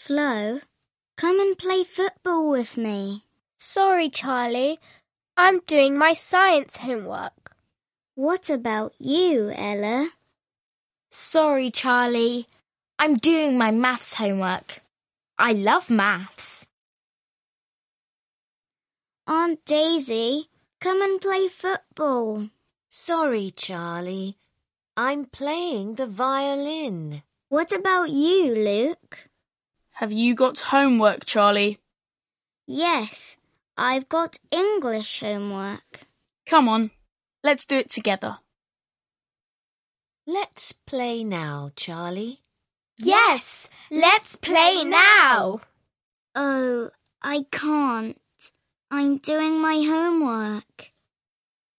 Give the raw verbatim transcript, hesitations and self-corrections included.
Flo, come and play football with me. Sorry, Charlie. I'm doing my science homework. What about you, Ella? Sorry, Charlie. I'm doing my maths homework. I love maths. Aunt Daisy, come and play football. Sorry, Charlie. I'm playing the violin. What about you, Luke? Have you got homework, Charlie? Yes, I've got English homework. Come on, let's do it together. Let's play now, Charlie. Yes, let's play now. Oh, I can't. I'm doing my homework.